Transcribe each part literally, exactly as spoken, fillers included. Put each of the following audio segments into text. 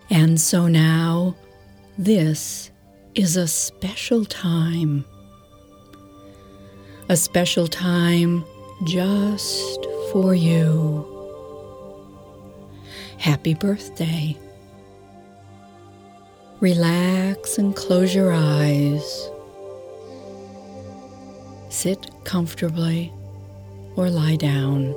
And so now, this is a special time. A special time just for you. Happy birthday. Relax and close your eyes. Sit comfortably or lie down.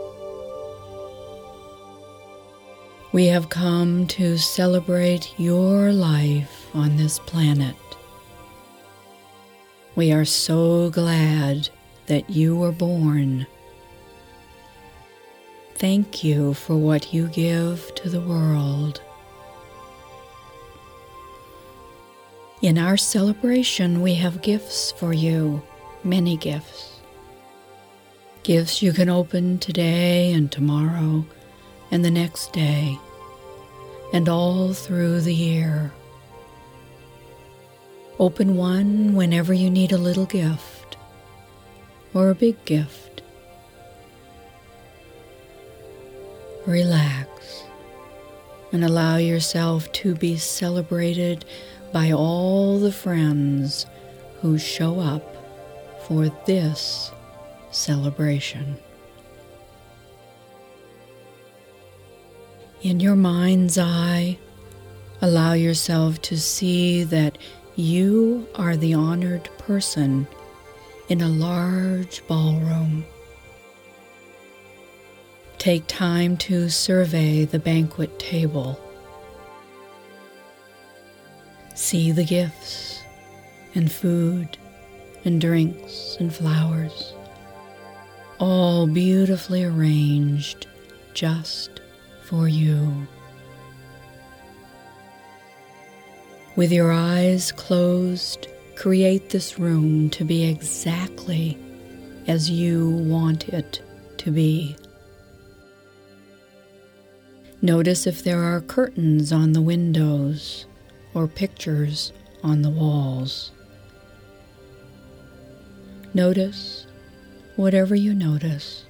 We have come to celebrate your life on this planet. We are so glad that you were born. Thank you for what you give to the world. In our celebration, we have gifts for you, many gifts. Gifts you can open today and tomorrow and the next day, and all through the year. Open one whenever you need a little gift or a big gift. Relax and allow yourself to be celebrated by all the friends who show up for this celebration. In your mind's eye, allow yourself to see that you are the honored person in a large ballroom. Take time to survey the banquet table. See the gifts and food and drinks and flowers, all beautifully arranged just for you. With your eyes closed, create this room to be exactly as you want it to be. Notice if there are curtains on the windows or pictures on the walls. Notice whatever you notice.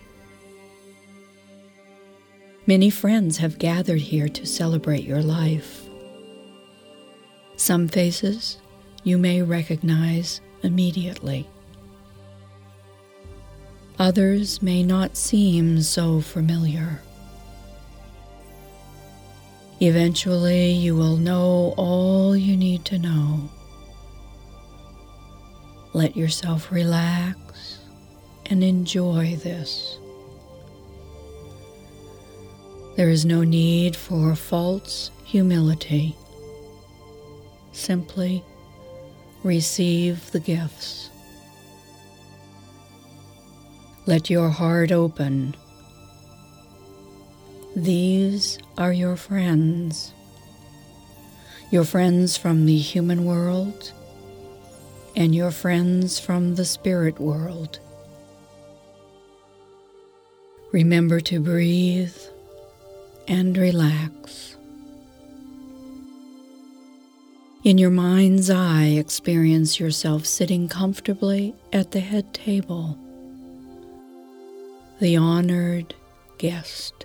Many friends have gathered here to celebrate your life. Some faces you may recognize immediately. Others may not seem so familiar. Eventually, you will know all you need to know. Let yourself relax and enjoy this. There is no need for false humility. Simply receive the gifts. Let your heart open. These are your friends. Your friends from the human world and your friends from the spirit world. Remember to breathe and relax. In your mind's eye, experience yourself sitting comfortably at the head table, the honored guest.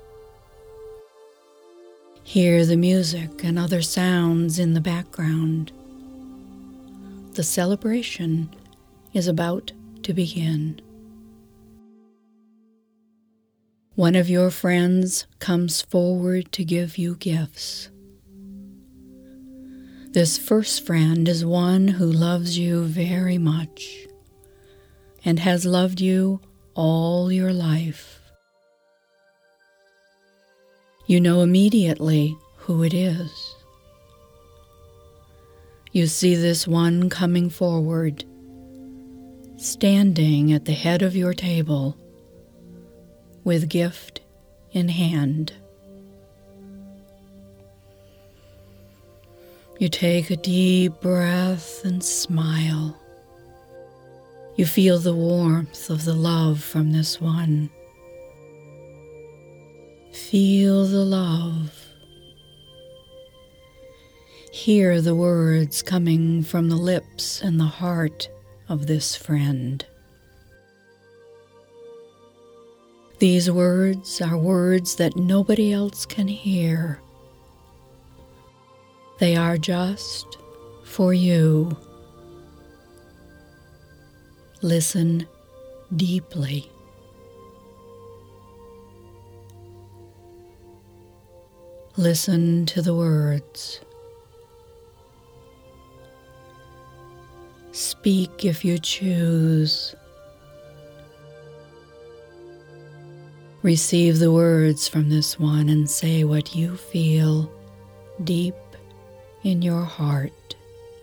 Hear the music and other sounds in the background. The celebration is about to begin. One of your friends comes forward to give you gifts. This first friend is one who loves you very much and has loved you all your life. You know immediately who it is. You see this one coming forward, standing at the head of your table with gift in hand. You take a deep breath and smile. You feel the warmth of the love from this one. Feel the love. Hear the words coming from the lips and the heart of this friend. These words are words that nobody else can hear. They are just for you. Listen deeply. Listen to the words. Speak if you choose. Receive the words from this one and say what you feel deep in your heart.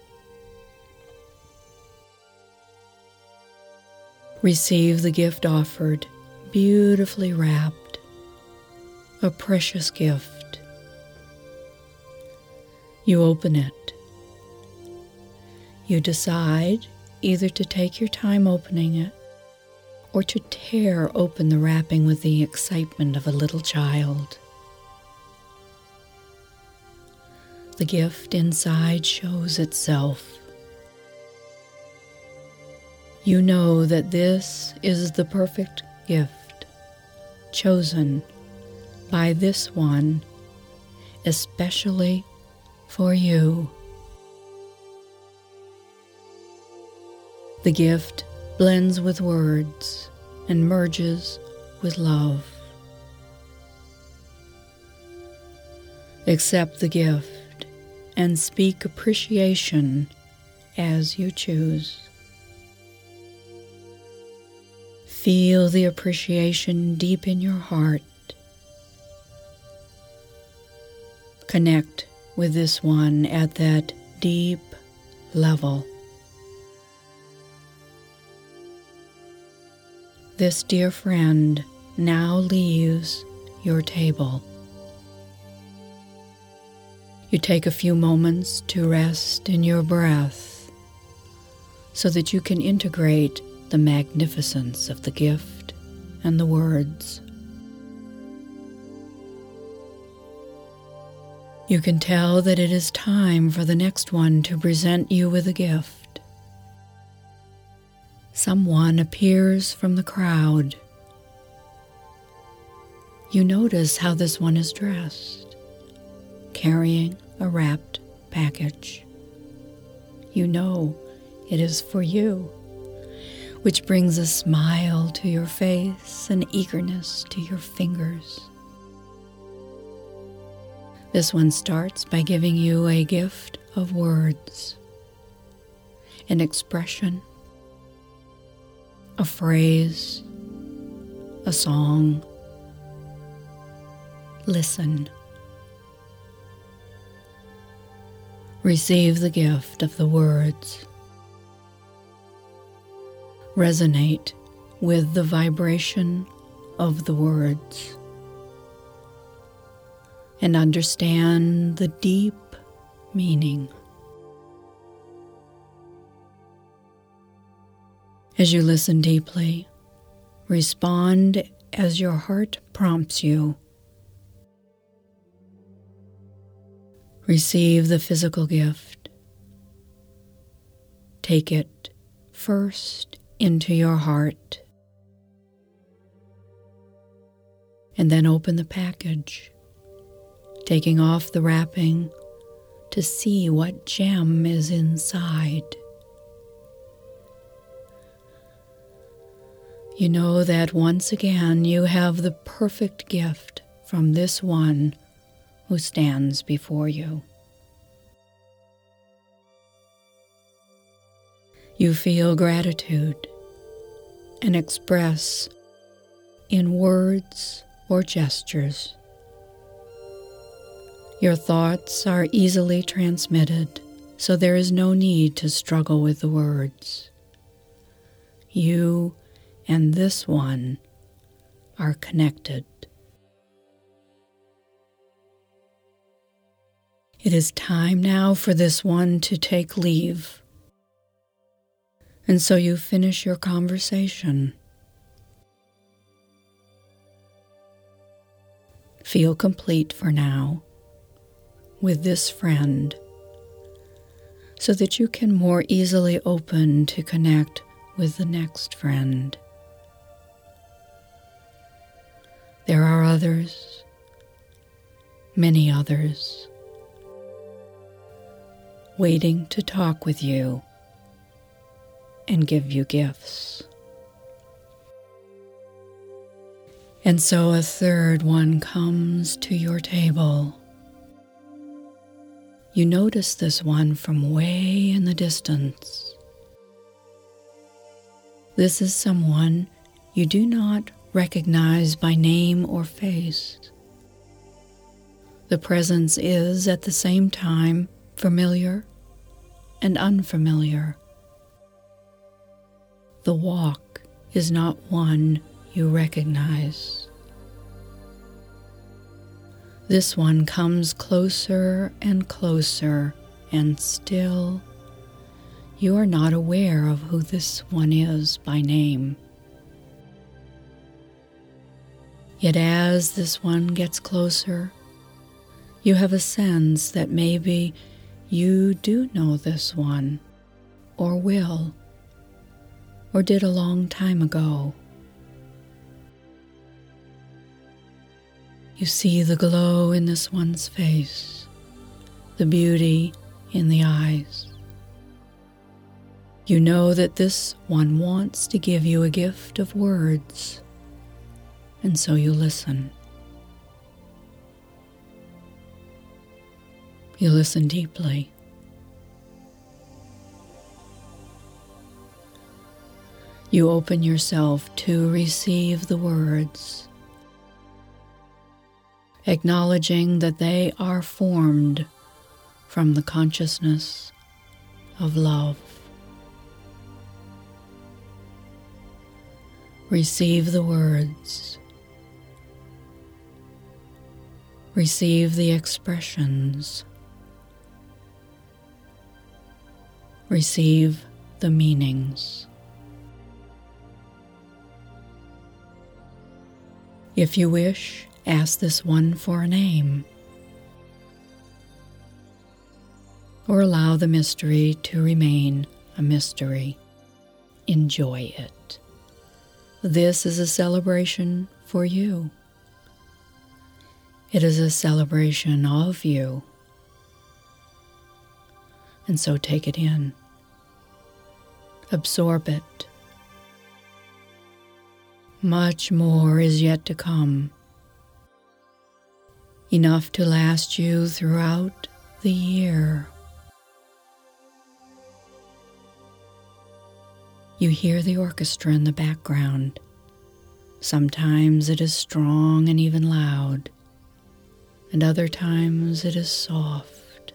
Receive the gift offered, beautifully wrapped, a precious gift. You open it. You decide either to take your time opening it or to tear open the wrapping with the excitement of a little child. The gift inside shows itself. You know that this is the perfect gift, chosen by this one, especially for you. The gift blends with words and merges with love. Accept the gift and speak appreciation as you choose. Feel the appreciation deep in your heart. Connect with this one at that deep level. This dear friend now leaves your table. You take a few moments to rest in your breath so that you can integrate the magnificence of the gift and the words. You can tell that it is time for the next one to present you with a gift. Someone appears from the crowd. You notice how this one is dressed, carrying a wrapped package. You know it is for you, which brings a smile to your face and eagerness to your fingers. This one starts by giving you a gift of words, an expression, a phrase, a song. Listen. Receive the gift of the words. Resonate with the vibration of the words and understand the deep meaning. As you listen deeply, respond as your heart prompts you. Receive the physical gift. Take it first into your heart, and then open the package, taking off the wrapping to see what gem is inside. You know that once again you have the perfect gift from this one who stands before you. You feel gratitude and express in words or gestures. Your thoughts are easily transmitted, so there is no need to struggle with the words. You and this one are connected. It is time now for this one to take leave. And so you finish your conversation. Feel complete for now with this friend so that you can more easily open to connect with the next friend. There are others, many others. waiting to talk with you and give you gifts. And so a third one comes to your table. You notice this one from way in the distance. This is someone you do not recognize by name or face. The presence is at the same time familiar and unfamiliar. The walk is not one you recognize. This one comes closer and closer, and still you are not aware of who this one is by name. Yet as this one gets closer, you have a sense that maybe you do know this one, or will, or did a long time ago. You see the glow in this one's face, the beauty in the eyes. You know that this one wants to give you a gift of words, and so you listen. You listen deeply. You open yourself to receive the words, acknowledging that they are formed from the consciousness of love. Receive the words. Receive the expressions. Receive the meanings. If you wish, ask this one for a name, or allow the mystery to remain a mystery. Enjoy it. This is a celebration for you. It is a celebration of you. And so take it in. Absorb it. Much more is yet to come. Enough to last you throughout the year. You hear the orchestra in the background. Sometimes it is strong and even loud, and other times it is soft.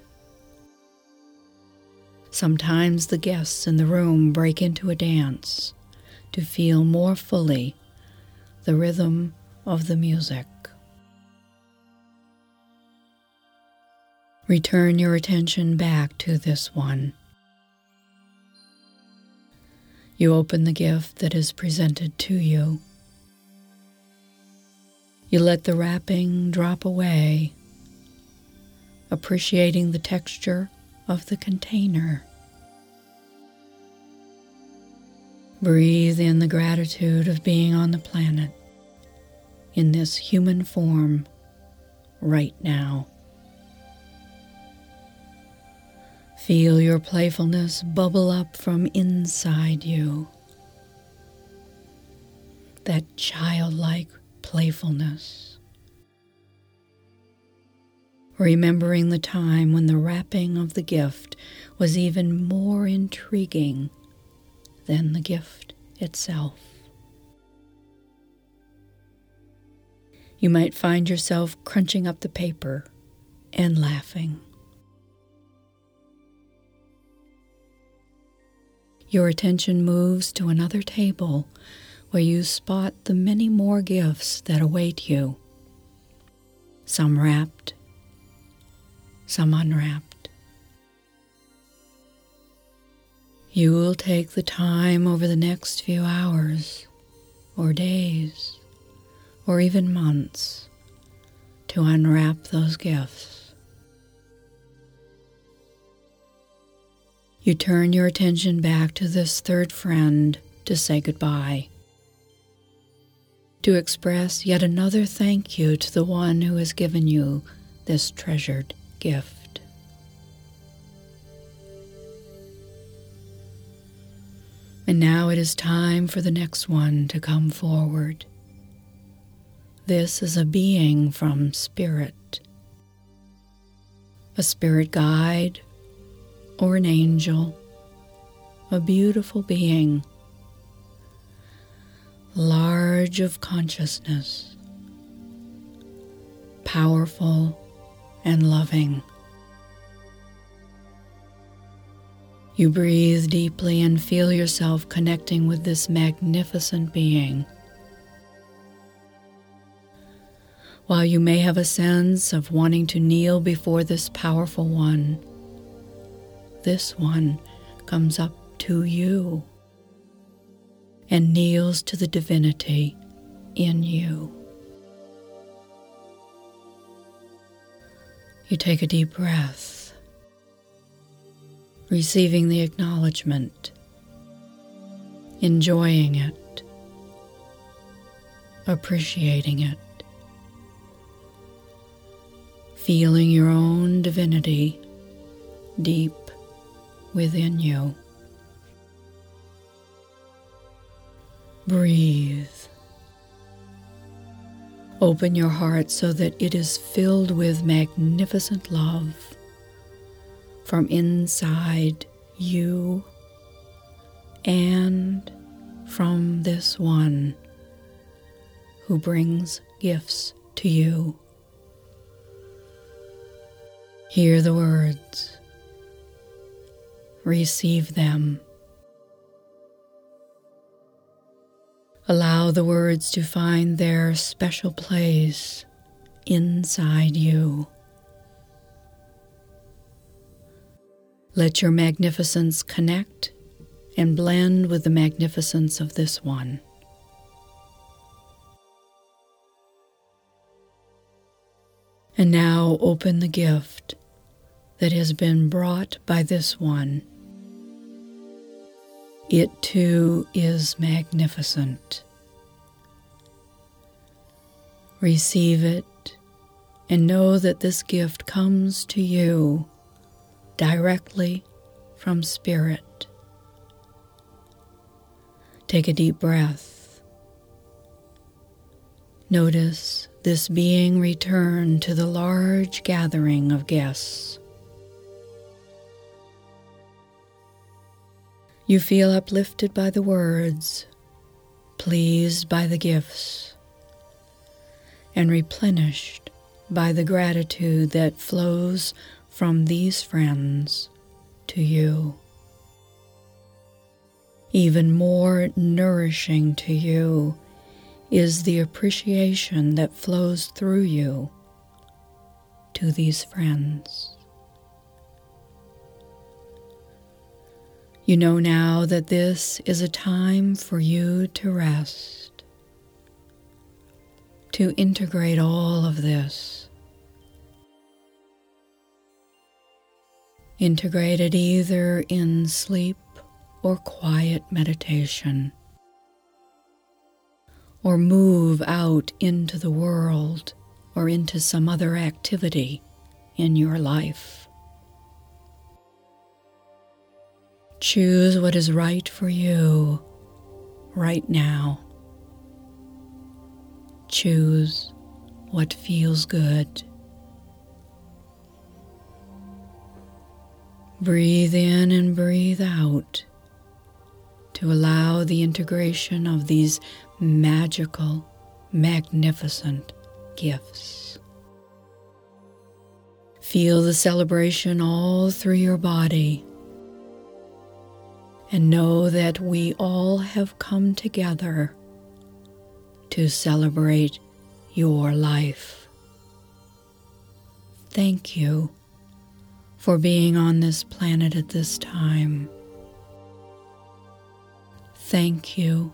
Sometimes the guests in the room break into a dance to feel more fully the rhythm of the music. Return your attention back to this one. You open the gift that is presented to you. You let the wrapping drop away, appreciating the texture of the container. Breathe in the gratitude of being on the planet, in this human form, right now. Feel your playfulness bubble up from inside you. That childlike playfulness. Remembering the time when the wrapping of the gift was even more intriguing than the gift itself. You might find yourself crunching up the paper and laughing. Your attention moves to another table where you spot the many more gifts that await you. Some wrapped, some unwrapped. You will take the time over the next few hours, or days, or even months to unwrap those gifts. You turn your attention back to this third friend to say goodbye, to express yet another thank you to the one who has given you this treasured gift. And now it is time for the next one to come forward. This is a being from Spirit, a spirit guide or an angel, a beautiful being, large of consciousness, powerful and loving. You breathe deeply and feel yourself connecting with this magnificent being. While you may have a sense of wanting to kneel before this powerful one, this one comes up to you and kneels to the divinity in you. You take a deep breath, receiving the acknowledgement, enjoying it, appreciating it, feeling your own divinity deep within you. Breathe. Open your heart so that it is filled with magnificent love from inside you and from this one who brings gifts to you. Hear the words. Receive them. Allow the words to find their special place inside you. Let your magnificence connect and blend with the magnificence of this one. And now open the gift that has been brought by this one. It too is magnificent. Receive it and know that this gift comes to you directly from Spirit. Take a deep breath. Notice this being return to the large gathering of guests. You feel uplifted by the words, pleased by the gifts, and replenished by the gratitude that flows from these friends to you. Even more nourishing to you is the appreciation that flows through you to these friends. You know now that this is a time for you to rest, to integrate all of this. Integrate it either in sleep or quiet meditation, or move out into the world or into some other activity in your life. Choose what is right for you right now. Choose what feels good. Breathe in and breathe out to allow the integration of these magical, magnificent gifts. Feel the celebration all through your body. And know that we all have come together to celebrate your life. Thank you for being on this planet at this time. Thank you.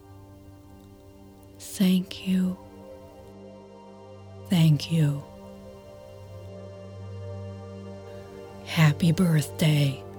Thank you. Thank you. Happy birthday.